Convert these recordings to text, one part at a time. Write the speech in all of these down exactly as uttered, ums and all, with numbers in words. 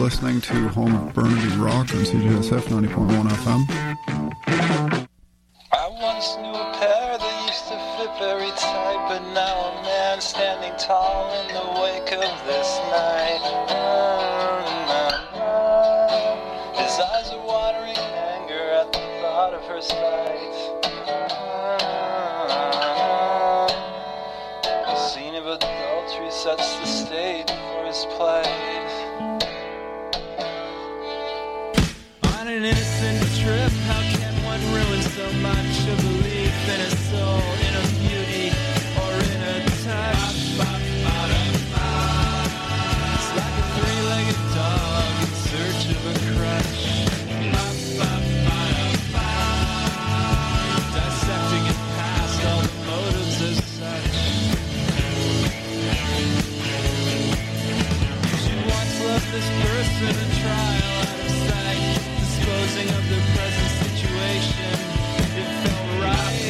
listening to Home of Burnaby Rock on C J S F ninety point one F M. I once knew a pair that used to fit very tight, but now a man standing tall in the wake of this night. His eyes are watering in anger at the thought of her spite. The scene of adultery sets the stage for his plight. On an innocent trip, how can one ruin so much? A belief in a soul, in a beauty, or in a touch? It's like a three-legged dog in search of a crutch. Dissecting it past all the motives as such. She once loved this person, a trial out of sight, disposing of their present situation. It felt right.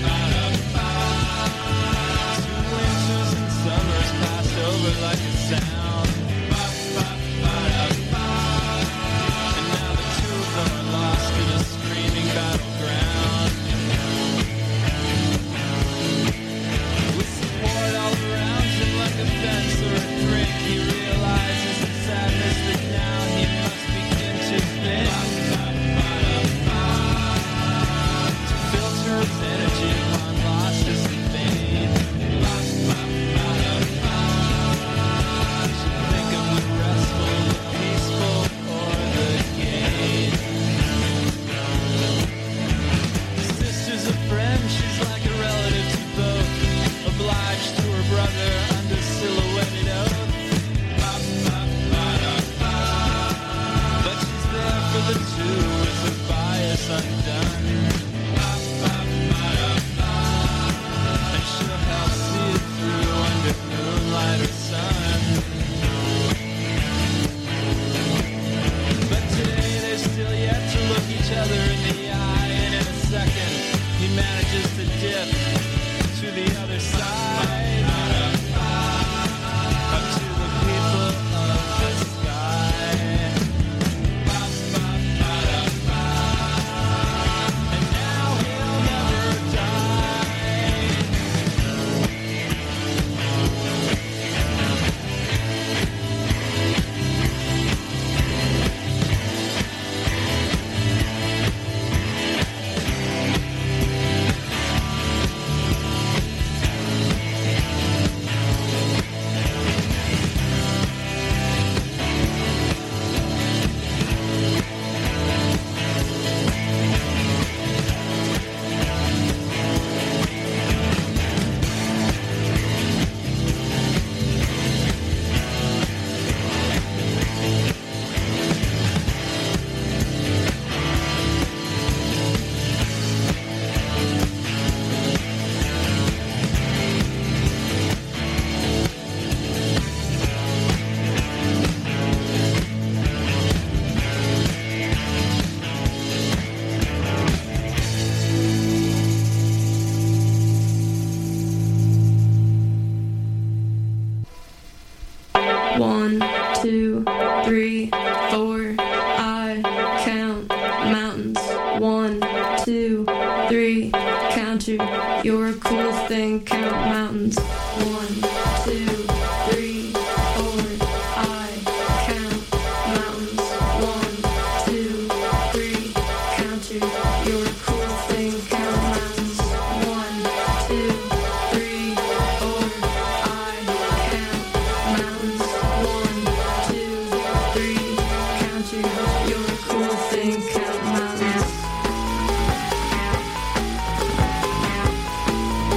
Two winters and summers passed over like a sound. And now the two of them are lost in a screaming battleground. With support all around him like a fence or a drink, he realizes the sadness that now he must begin to think. To filter his energy upon losses and fade. Should think of the restful, the peaceful, or the gay. Sister's a friend, she's like a relative to both. Obliged to her brother under silhouetted oath. But she's there for the two with her bias undone. And she'll help see it through under moonlight or sun. But today they're still yet to look each other in the eye. And in a second he manages to dip to the other side. Up to the people of the sky. And now he'll never die. One, two, three, four. I count mountains. One, two, three. Count you. You're a cool thing. Count mountains. One, two, three, four. I count mountains. One, two, three. Count you. You're a cool thing. Count mountains. One, two, three, four. I count mountains. One, two, three. Count you. You're a cool thing. Count mountains.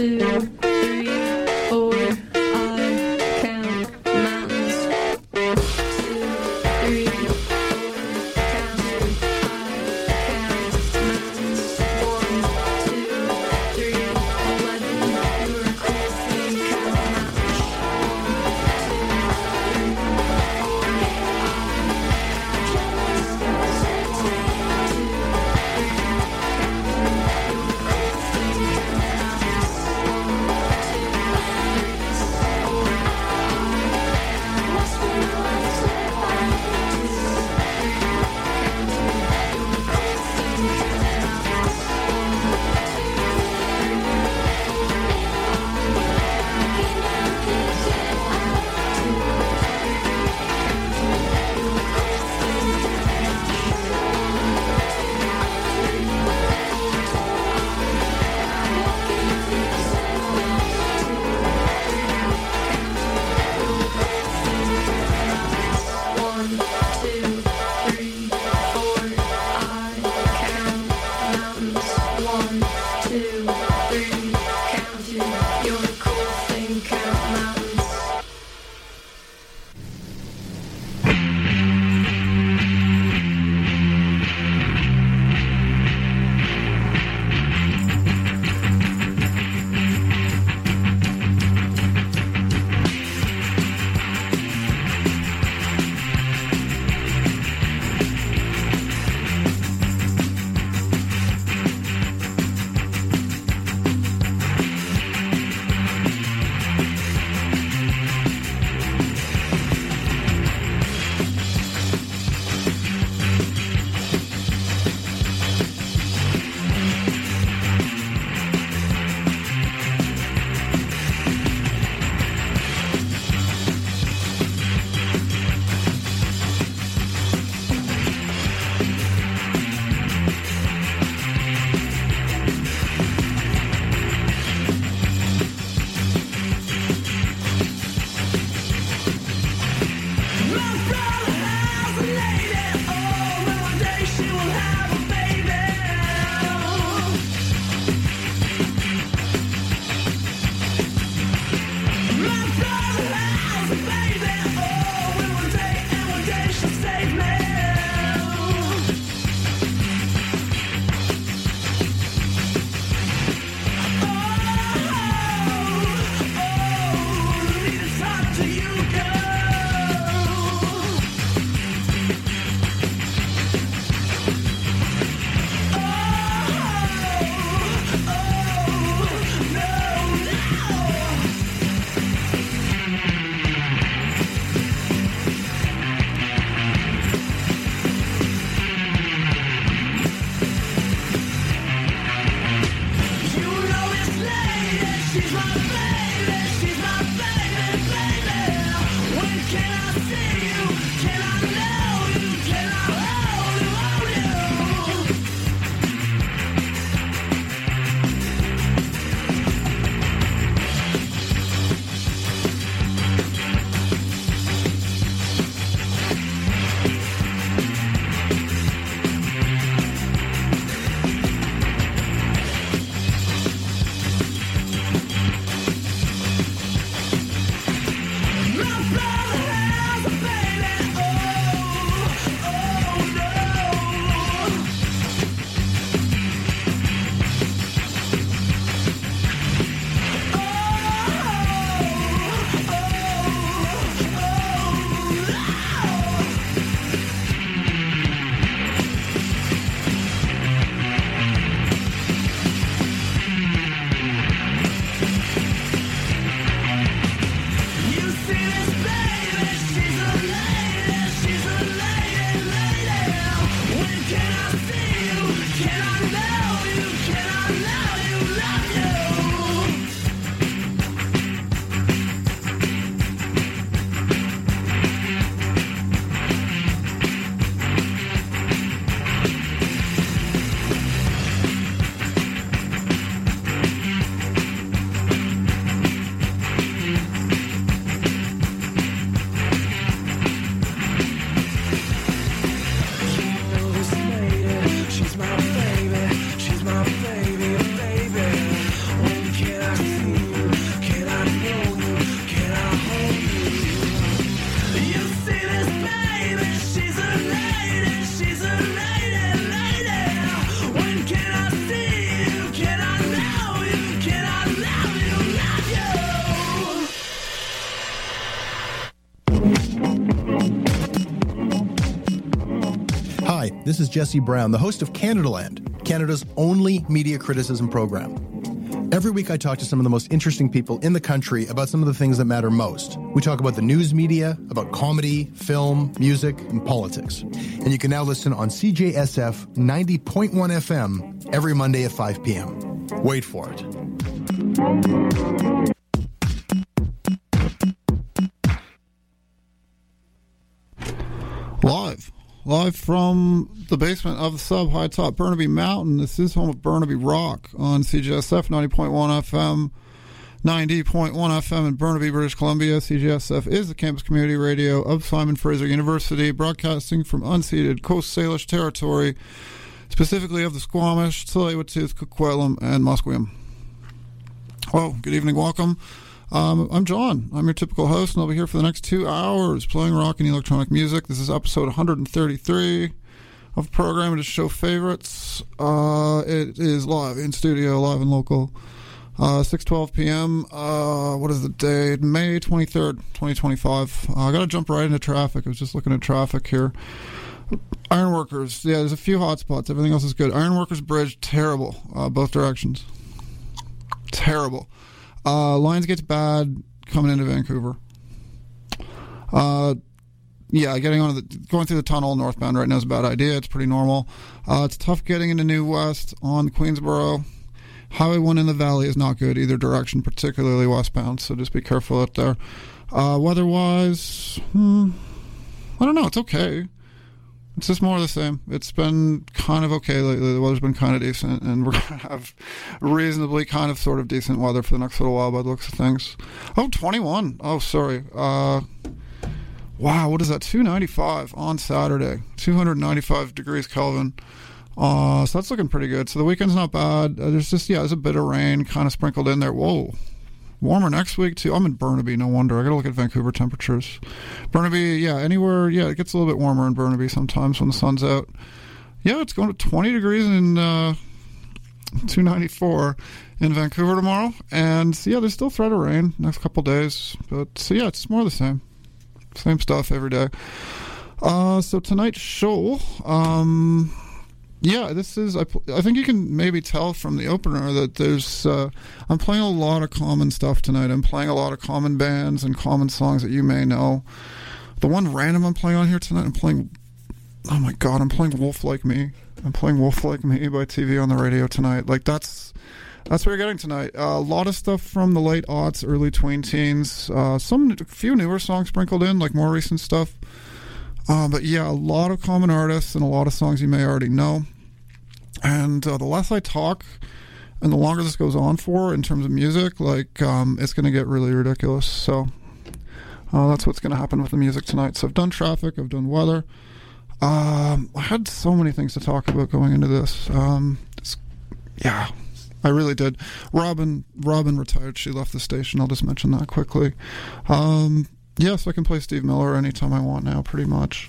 two, three, four. I count mountains. Two, three, four. Count. I count mountains. One, two, three, eleven. You're a cool thing. Count mountains. One, two, three, four. I count mountains. One, two, three. Counting. You're a cool thing. Count mountains. This is Jesse Brown, the host of Canadaland, Canada's only media criticism program. Every week I talk to some of the most interesting people in the country about some of the things that matter most. We talk about the news media, about comedy, film, music, and politics. And you can now listen on C J S F ninety point one F M every Monday at five p.m. Wait for it. Live. Live from the basement of the sub high top Burnaby Mountain. This is home of Burnaby Rock on C J S F ninety point one F M, ninety point one F M in Burnaby, British Columbia. C J S F is the campus community radio of Simon Fraser University, broadcasting from unceded Coast Salish territory, specifically of the Squamish, Tsleil-Waututh, Coquitlam, and Musqueam. Oh, good evening, welcome. Um, I'm John. I'm your typical host, and I'll be here for the next two hours playing rock and electronic music. This is episode one hundred thirty-three of the program. It is show favorites. Uh, it is live in studio, live and local. Uh, six twelve p.m. Uh, what is the date? May twenty-third, twenty twenty-five. Uh, I got to jump right into traffic. I was just looking at traffic here. Ironworkers. Yeah, there's a few hot spots. Everything else is good. Ironworkers Bridge, terrible. Uh, both directions. Terrible. Uh, Lionsgate's bad coming into Vancouver. Uh, yeah, getting on the going through the tunnel northbound right now is a bad idea. It's pretty normal. Uh, it's tough getting into New West on Queensboro. Highway one in the valley is not good either direction, particularly westbound. So just be careful out there. Uh, weather-wise, hmm, I don't know. It's okay. It's just more of the same. It's been kind of okay lately. The weather's been kind of decent, and we're going to have reasonably kind of sort of decent weather for the next little while by the looks of things. Oh, twenty-one. Oh, sorry. Uh, wow, what is that? two ninety-five on Saturday. two hundred ninety-five degrees Kelvin. Uh, so that's looking pretty good. So the weekend's not bad. Uh, there's just, yeah, there's a bit of rain kind of sprinkled in there. Whoa. Warmer next week, too. I'm in Burnaby, no wonder. I got to look at Vancouver temperatures. Burnaby, yeah, anywhere, yeah, it gets a little bit warmer in Burnaby sometimes when the sun's out. Yeah, it's going to twenty degrees in uh, two ninety-four in Vancouver tomorrow. And, so, yeah, there's still threat of rain next couple days. But, so, yeah, it's more of the same. Same stuff every day. Uh, so, tonight's show... Um, Yeah, this is, I, I think you can maybe tell from the opener that there's, uh, I'm playing a lot of common stuff tonight. I'm playing a lot of common bands and common songs that you may know. The one random I'm playing on here tonight, I'm playing, oh my god, I'm playing Wolf Like Me. I'm playing Wolf Like Me by T V on the radio tonight. Like, that's, that's what you're getting tonight. Uh, a lot of stuff from the late aughts, early tween teens. Uh, some, a few newer songs sprinkled in, like more recent stuff. Uh, but yeah, a lot of common artists and a lot of songs you may already know. And uh, the less I talk and the longer this goes on for in terms of music, like, um, it's going to get really ridiculous. So uh, that's what's going to happen with the music tonight. So I've done traffic, I've done weather. Um, I had so many things to talk about going into this. Um, it's, yeah, I really did. Robin, Robin retired. She left the station. I'll just mention that quickly. Um, yeah, so I can play Steve Miller anytime I want now, pretty much.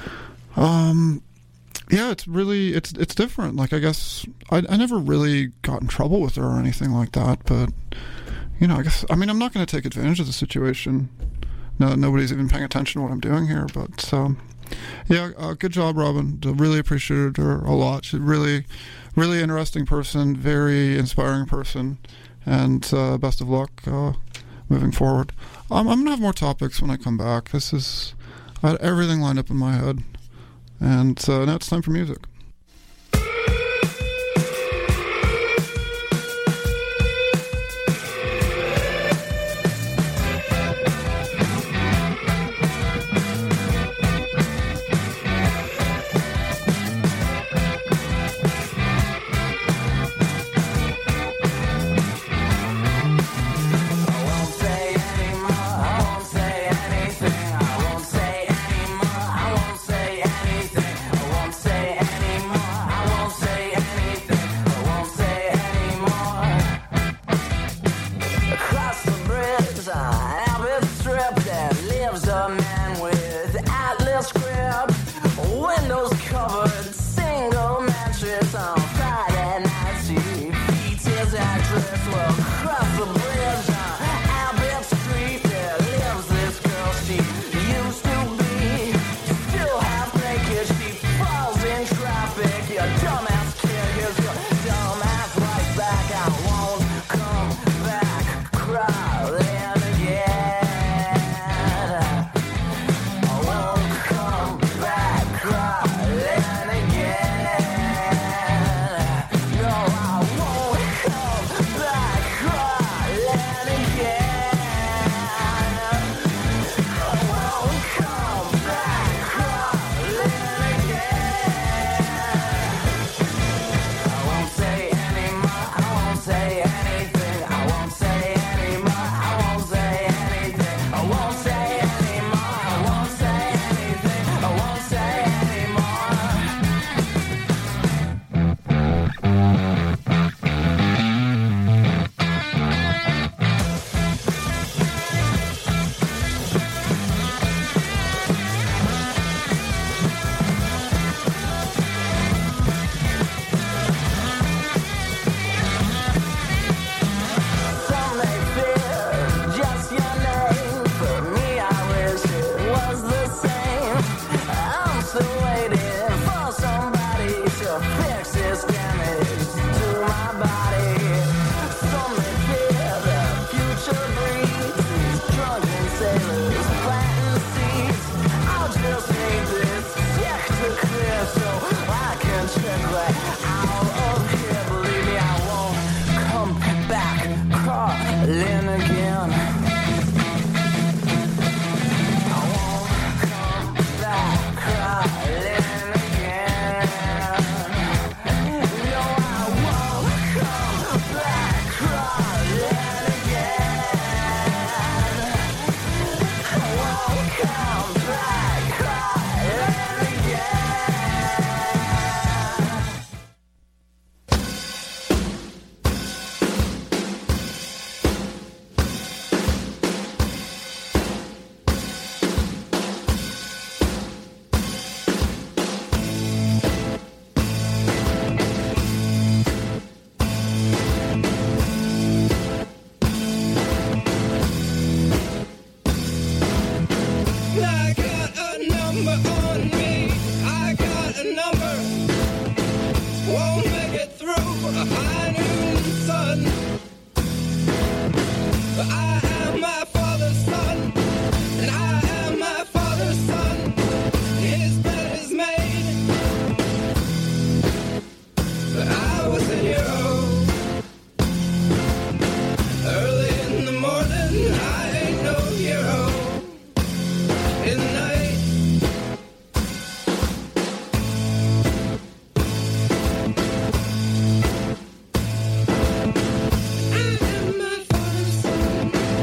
Um... Yeah, it's really, it's it's different. Like, I guess, I, I never really got in trouble with her or anything like that, but, you know, I guess, I mean, I'm not going to take advantage of the situation. No, nobody's even paying attention to what I'm doing here, but, um, yeah, uh, good job, Robin. I really appreciated her a lot. She's really, really interesting person, very inspiring person, and uh, best of luck uh, moving forward. Um, I'm going to have more topics when I come back. This is, I had everything lined up in my head. And uh, now it's time for music. Say I am my father's son.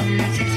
One, two,